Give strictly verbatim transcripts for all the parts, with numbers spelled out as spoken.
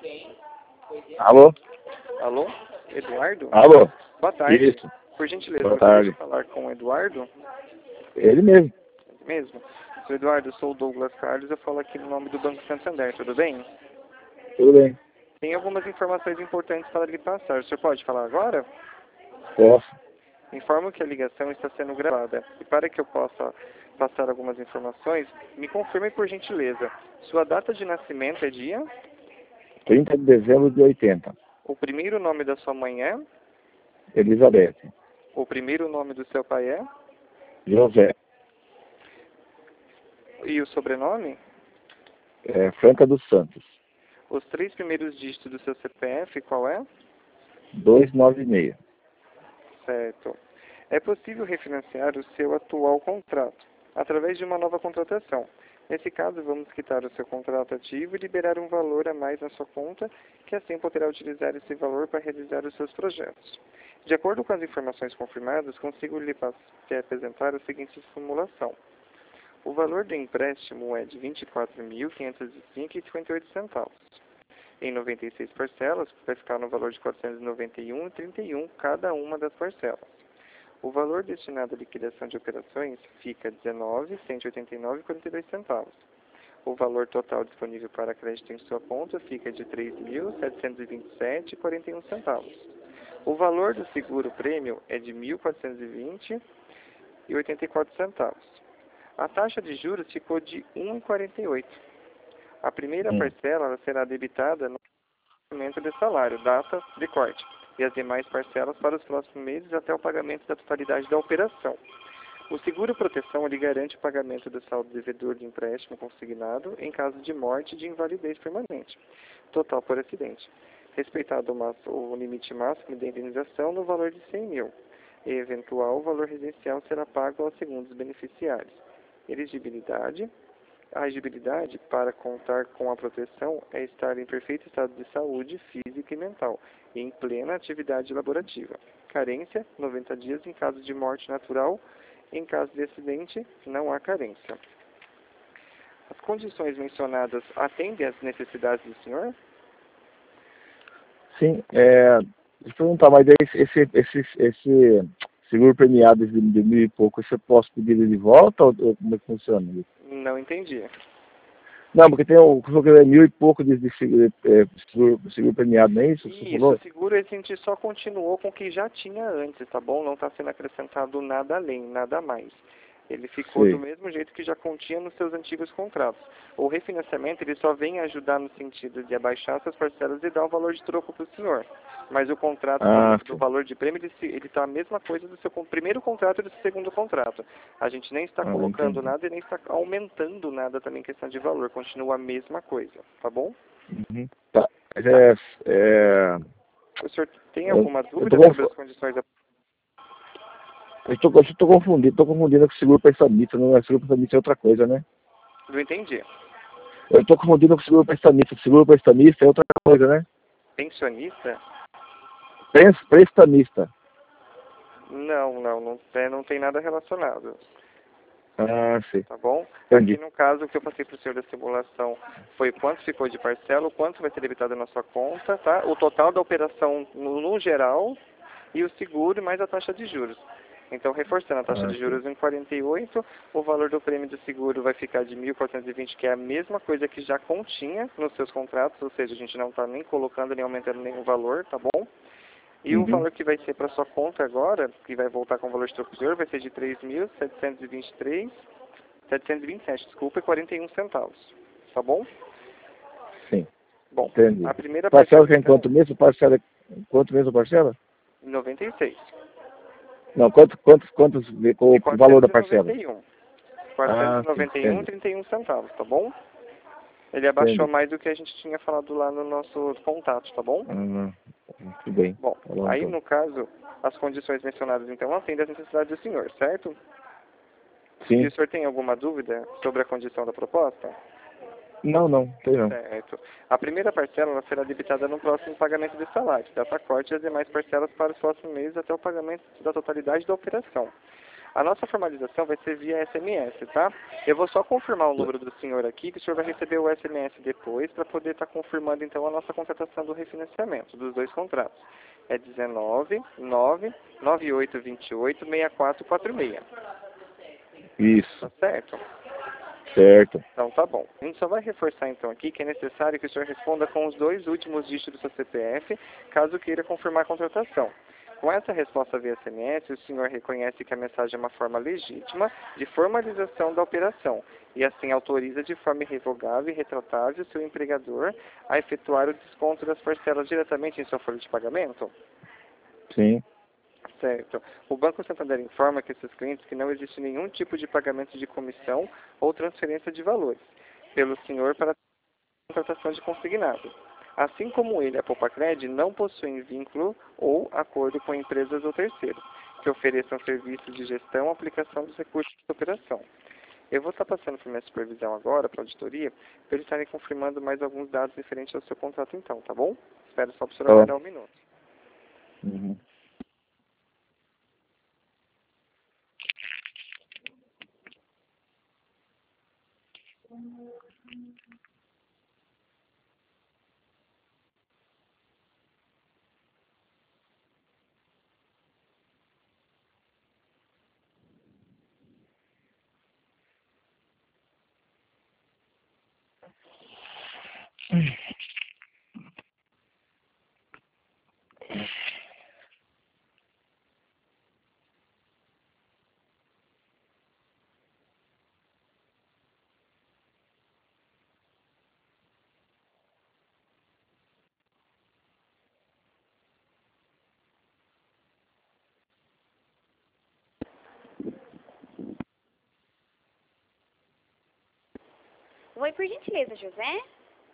Alô? Alô? Eduardo? Alô? Boa tarde. Isso. Por gentileza, Boa gostaria tarde. de falar com o Eduardo? Ele mesmo. Ele mesmo? Sou Eduardo, eu sou o Douglas Carlos, eu falo aqui no nome do Banco Santander, tudo bem? Tudo bem. Tem algumas informações importantes para lhe passar. O senhor pode falar agora? Posso. Informo que a ligação está sendo gravada. E para que eu possa passar algumas informações, me confirme por gentileza. Sua data de nascimento é dia? trinta de dezembro de oitenta. O primeiro nome da sua mãe é? Elizabeth. O primeiro nome do seu pai é? José. E o sobrenome? É, Franca dos Santos. Os três primeiros dígitos do seu C P F, qual é? duzentos e noventa e seis. Certo. É possível refinanciar o seu atual contrato através de uma nova contratação. Nesse caso, vamos quitar o seu contrato ativo e liberar um valor a mais na sua conta, que assim poderá utilizar esse valor para realizar os seus projetos. De acordo com as informações confirmadas, consigo lhe apresentar a seguinte simulação. O valor do empréstimo é de vinte e quatro mil, quinhentos e cinco reais e cinquenta e oito centavos. Em noventa e seis parcelas, vai ficar no valor de quatrocentos e noventa e um reais e trinta e um centavos cada uma das parcelas. O valor destinado à liquidação de operações fica dezenove mil, cento e oitenta e nove reais e quarenta e dois centavos. O valor total disponível para crédito em sua conta fica de três mil, setecentos e vinte e sete reais e quarenta e um centavos. O valor do seguro prêmio é de mil quatrocentos e vinte reais e oitenta e quatro centavos. A taxa de juros ficou de um vírgula quarenta e oito. A primeira Hum. parcela ela será debitada no pagamento de salário, data de corte, e as demais parcelas para os próximos meses até o pagamento da totalidade da operação. O seguro-proteção ele garante o pagamento do saldo devedor de empréstimo consignado em caso de morte e de invalidez permanente, total por acidente, respeitado o, máximo, o limite máximo de indenização no valor de cem mil, e eventual o valor residencial será pago aos segundos beneficiários. Elegibilidade. A elegibilidade para contar com a proteção é estar em perfeito estado de saúde física e mental e em plena atividade laborativa. Carência, noventa dias em caso de morte natural. Em caso de acidente, não há carência. As condições mencionadas atendem às necessidades do senhor? Sim. É, deixa eu perguntar, mas esse, esse, esse, esse seguro premiado de, de mil e pouco, você posso pedir ele de volta ou, ou como é que funciona isso? Não entendi. Não, porque tem o que é mil e pouco de, de seguro, é, seguro, seguro premiado, não é isso? Você Isso, falou? o seguro a gente só continuou com o que já tinha antes, tá bom? Não está sendo acrescentado nada além, nada a mais. Ele ficou Sim. do mesmo jeito que já continha nos seus antigos contratos. O refinanciamento ele só vem ajudar no sentido de abaixar essas parcelas e dar um valor de troco para o senhor. Mas o contrato Ah, do, do sim. valor de prêmio, ele está a mesma coisa do seu primeiro contrato e do segundo contrato. A gente nem está Ah, colocando entendi. nada e nem está aumentando nada também em questão de valor. Continua a mesma coisa, tá bom? Uhum. Tá. Mas Tá. é, é, O senhor tem eu, alguma eu tô dúvida sobre confu- as condições da... eu tô, eu tô confundindo, tô confundindo com seguro prestamista, não é seguro prestamista é outra coisa, né? Não entendi. Eu tô confundindo com seguro prestamista, seguro prestamista é outra coisa, né? Pensionista? Pres- Prestamista. Não, não, não, é, não tem nada relacionado, Ah, sim. tá bom? Aqui Entendi. no caso, o que eu passei para o senhor da simulação foi quanto ficou de parcela, o quanto vai ser debitado na sua conta, tá? O total da operação no, no geral e o seguro mais a taxa de juros. Então, reforçando, a taxa Ah, de sim. juros em quarenta e oito, o valor do prêmio do seguro vai ficar de mil quatrocentos e vinte, que é a mesma coisa que já continha nos seus contratos, ou seja, a gente não está nem colocando nem aumentando nenhum valor, tá bom? E o Uhum. valor que vai ser para sua conta agora, que vai voltar com o valor de troco do senhor, vai ser de três mil setecentos e vinte e três, setecentos e vinte e sete, desculpa, e quarenta e um centavos. Tá bom? Sim. Bom, Entendi. a primeira Parcela parcela, tem então, quanto mesmo? Parcela, quanto mesmo parcela? noventa e seis. Não, quanto, quantos, quantos, De o valor da parcela? quatrocentos e noventa e um. Ah, sim. quatrocentos e noventa e um e Entendi. trinta e um centavos, tá bom? Ele abaixou Entendi. mais do que a gente tinha falado lá no nosso contato, tá bom? Hum, tudo bem. Bom, Tá bom, aí então. no caso, as condições mencionadas então atendem às necessidades do senhor, certo? E Sim. o senhor tem alguma dúvida sobre a condição da proposta? Não, não. Tem não. Certo. A primeira parcela ela será debitada no próximo pagamento de salário, data corte e as demais parcelas para os próximos meses até o pagamento da totalidade da operação. A nossa formalização vai ser via S M S, tá? Eu vou só confirmar o número do senhor aqui, que o senhor vai receber o S M S depois, para poder estar confirmando, então, a nossa contratação do refinanciamento, dos dois contratos. É dezenove, nove, nove oito dois oito, seis quatro quatro seis. Isso. Tá certo? Certo. Então tá bom. A gente só vai reforçar então aqui que é necessário que o senhor responda com os dois últimos dígitos do seu C P F, caso queira confirmar a contratação. Com essa resposta via S M S, o senhor reconhece que a mensagem é uma forma legítima de formalização da operação e assim autoriza de forma irrevogável e retratável o seu empregador a efetuar o desconto das parcelas diretamente em sua folha de pagamento? Sim. Certo. O Banco Santander informa que seus clientes que não existe nenhum tipo de pagamento de comissão ou transferência de valores pelo senhor para a contratação de consignado. Assim como ele, a Poupacred, não possuem vínculo ou acordo com empresas ou terceiros que ofereçam serviços de gestão ou aplicação dos recursos de operação. Eu vou estar passando por minha supervisão agora, para a auditoria, para eles estarem confirmando mais alguns dados referentes ao seu contrato então, tá bom? Espero só para o senhor aguardar um minuto. Uhum. Oi, por gentileza, José?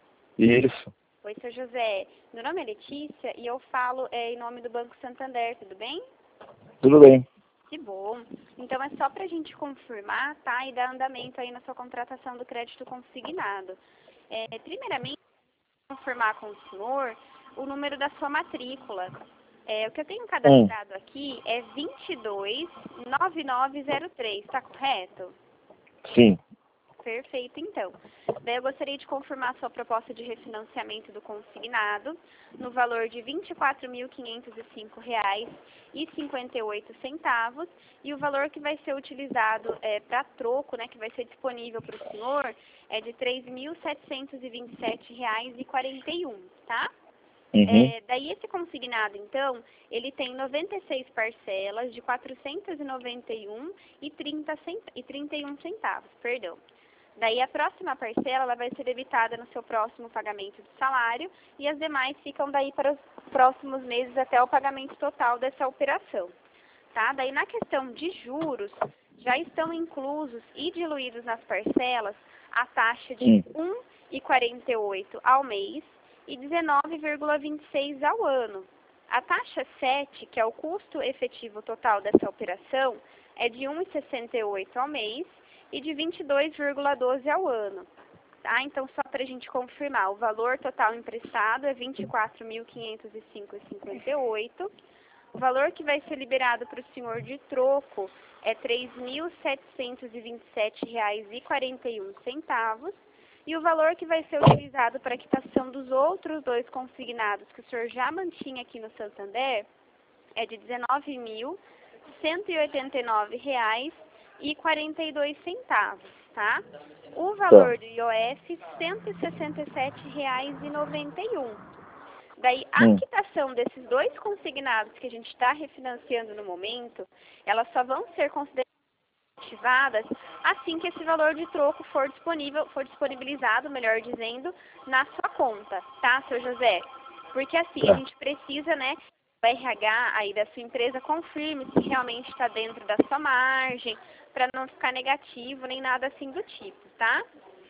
Isso. Oi, seu José. Meu nome é Letícia e eu falo é, em nome do Banco Santander, tudo bem? Tudo bem. Que bom. Então é só para a gente confirmar, tá? E dar andamento aí na sua contratação do crédito consignado. É, primeiramente, confirmar com o senhor o número da sua matrícula. É, o que eu tenho cadastrado hum. aqui é vinte e dois, nove nove zero três, tá correto? Sim. Perfeito, então. Daí eu gostaria de confirmar a sua proposta de refinanciamento do consignado no valor de vinte e quatro mil quinhentos e cinco reais e cinquenta e oito centavos e o valor que vai ser utilizado é, para troco, né, que vai ser disponível para o senhor, é de três mil setecentos e vinte e sete reais e quarenta e um, tá? Uhum. É, daí esse consignado, então, ele tem noventa e seis parcelas de quatrocentos e noventa e um e trinta e um centavos, perdão. Daí a próxima parcela ela vai ser debitada no seu próximo pagamento de salário e as demais ficam daí para os próximos meses até o pagamento total dessa operação. Tá? Daí na questão de juros, já estão inclusos e diluídos nas parcelas a taxa de um vírgula quarenta e oito ao mês e dezenove vírgula vinte e seis ao ano. A taxa sete, que é o custo efetivo total dessa operação, é de um vírgula sessenta e oito ao mês e de vinte e dois vírgula doze ao ano. Tá? Então, só para a gente confirmar, o valor total emprestado é vinte e quatro mil quinhentos e cinco reais e cinquenta e oito centavos. O valor que vai ser liberado para o senhor de troco é três mil setecentos e vinte e sete reais e quarenta e um centavos. E o valor que vai ser utilizado para a quitação dos outros dois consignados que o senhor já mantinha aqui no Santander é de dezenove mil cento e oitenta e nove reais e quarenta e dois centavos, tá? O valor do I O F, cento e sessenta e sete reais e noventa e um. Daí, a hum. quitação desses dois consignados que a gente está refinanciando no momento, elas só vão ser consideradas ativadas assim que esse valor de troco for disponível, for disponibilizado, melhor dizendo, na sua conta, tá, seu José? Porque assim, tá. A gente precisa, né, o R H aí da sua empresa confirme se realmente está dentro da sua margem, para não ficar negativo nem nada assim do tipo, tá?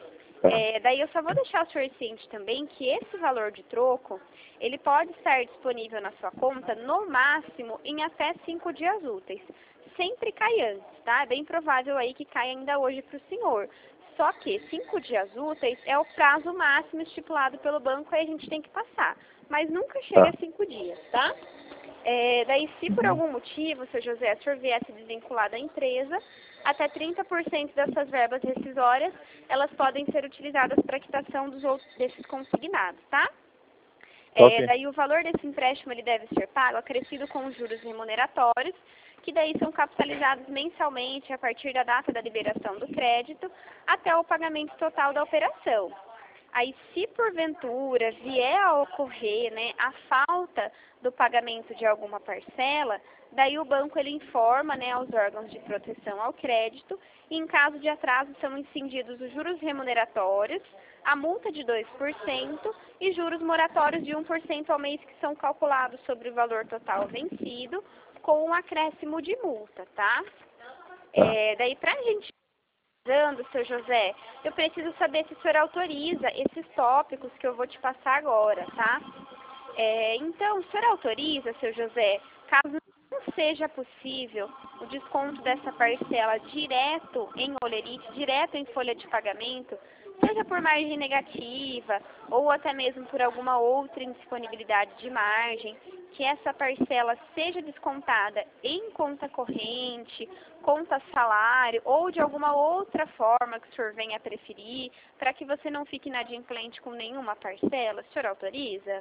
É, daí eu só vou deixar o senhor ciente também que esse valor de troco, ele pode estar disponível na sua conta no máximo em até cinco dias úteis. Sempre cai antes, tá? É bem provável aí que caia ainda hoje para o senhor. Só que cinco dias úteis é o prazo máximo estipulado pelo banco e a gente tem que passar. Mas nunca chega a cinco dias, tá? É, daí, se por Uhum. algum motivo, seu José, o senhor viesse desvinculado da empresa, até trinta por cento dessas verbas rescisórias, elas podem ser utilizadas para quitação dos outros, desses consignados, tá? Tá É, ok. daí o valor desse empréstimo ele deve ser pago acrescido com juros remuneratórios, que daí são capitalizados mensalmente a partir da data da liberação do crédito até o pagamento total da operação. Aí, se porventura vier a ocorrer, né, a falta do pagamento de alguma parcela, daí o banco ele informa, né, aos órgãos de proteção ao crédito e, em caso de atraso, são incididos os juros remuneratórios, a multa de dois por cento e juros moratórios de um por cento ao mês, que são calculados sobre o valor total vencido, com um acréscimo de multa, tá? Tá. É, daí, para a gente seu José, eu preciso saber se o senhor autoriza esses tópicos que eu vou te passar agora, tá? É, então, o senhor autoriza, seu José, caso não seja possível o desconto dessa parcela direto em olerite, direto em folha de pagamento, seja por margem negativa ou até mesmo por alguma outra indisponibilidade de margem, que essa parcela seja descontada em conta corrente, conta salário ou de alguma outra forma que o senhor venha a preferir, para que você não fique inadimplente com nenhuma parcela, o senhor autoriza?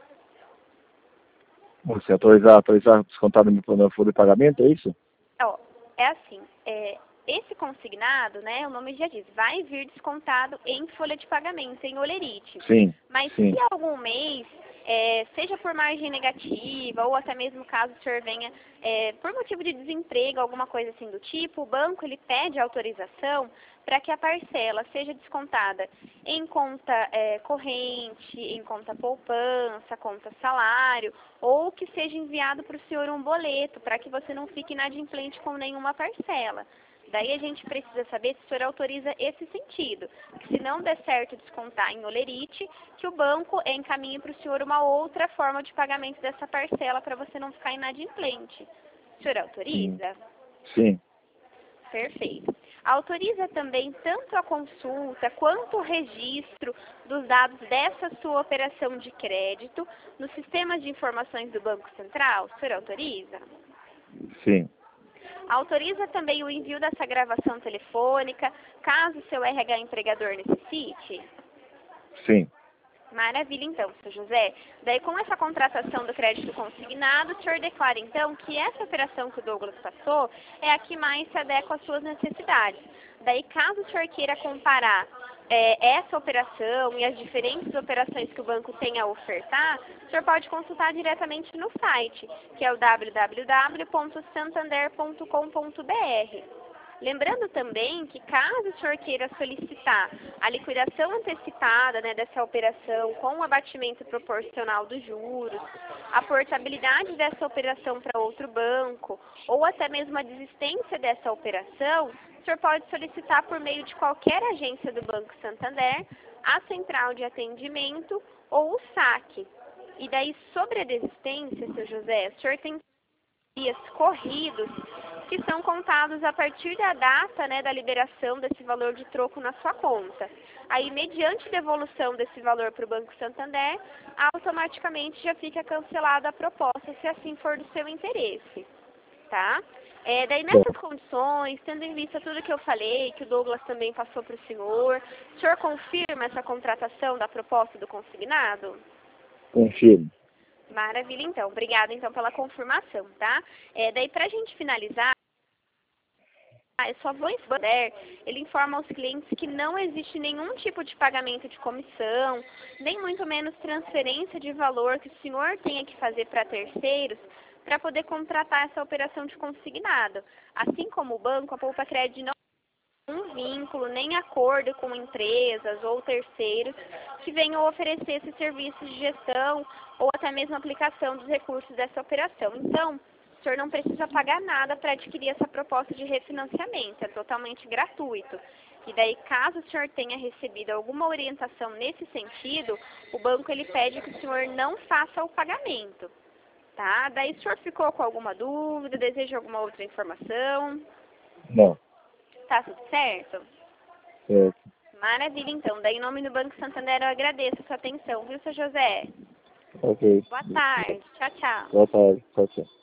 Você autorizar, autorizar descontado no plano de pagamento, é isso? Ó, é assim, é, esse consignado, né, o nome já diz, vai vir descontado em folha de pagamento, em olerite. Sim, Mas sim. se algum mês, é, seja por margem negativa, ou até mesmo caso o senhor venha, é, por motivo de desemprego, alguma coisa assim do tipo, o banco ele pede autorização para que a parcela seja descontada em conta é, corrente, em conta poupança, conta salário, ou que seja enviado para o senhor um boleto, para que você não fique inadimplente com nenhuma parcela. Daí a gente precisa saber se o senhor autoriza esse sentido, que se não der certo descontar em olerite, que o banco encaminhe para o senhor uma outra forma de pagamento dessa parcela para você não ficar inadimplente. O senhor autoriza? Sim. Perfeito. Autoriza também tanto a consulta quanto o registro dos dados dessa sua operação de crédito nos sistemas de informações do Banco Central? O senhor autoriza? Sim. Autoriza também o envio dessa gravação telefônica, caso seu R H empregador necessite? Sim. Maravilha, então, seu José. Daí, com essa contratação do crédito consignado, o senhor declara, então, que essa operação que o Douglas passou é a que mais se adequa às suas necessidades. Daí, caso o senhor queira comparar é, essa operação e as diferentes operações que o banco tem a ofertar, o senhor pode consultar diretamente no site, que é o w w w ponto santander ponto com ponto b r. Lembrando também que caso o senhor queira solicitar a liquidação antecipada, né, dessa operação com o abatimento proporcional dos juros, a portabilidade dessa operação para outro banco ou até mesmo a desistência dessa operação, o senhor pode solicitar por meio de qualquer agência do Banco Santander, a central de atendimento ou o saque. E daí, sobre a desistência, seu José, o senhor tem dias corridos que são contados a partir da data, né, da liberação desse valor de troco na sua conta. Aí, mediante devolução desse valor para o Banco Santander, automaticamente já fica cancelada a proposta, se assim for do seu interesse, tá? É, daí, nessas condições, tendo em vista tudo que eu falei, que o Douglas também passou para o senhor, o senhor confirma essa contratação da proposta do consignado? Confirmo. Maravilha, então. Obrigada, então, pela confirmação, tá? É, daí, para a gente finalizar, eu só vou informar, ele informa aos clientes que não existe nenhum tipo de pagamento de comissão, nem muito menos transferência de valor que o senhor tenha que fazer para terceiros para poder contratar essa operação de consignado. Assim como o banco, a Poupa Cred não tem um vínculo, nem acordo com empresas ou terceiros que venham oferecer esses serviços de gestão ou até mesmo aplicação dos recursos dessa operação. Então, o senhor não precisa pagar nada para adquirir essa proposta de refinanciamento, é totalmente gratuito. E daí, caso o senhor tenha recebido alguma orientação nesse sentido, o banco ele pede que o senhor não faça o pagamento, tá? Daí, o senhor ficou com alguma dúvida, deseja alguma outra informação? Não. Tá tudo certo? Certo. Maravilha, então. Daí, em nome do Banco Santander, eu agradeço a sua atenção, viu, seu José? Ok. Boa tarde. Tchau, tchau. Boa tarde. Tchau, tchau.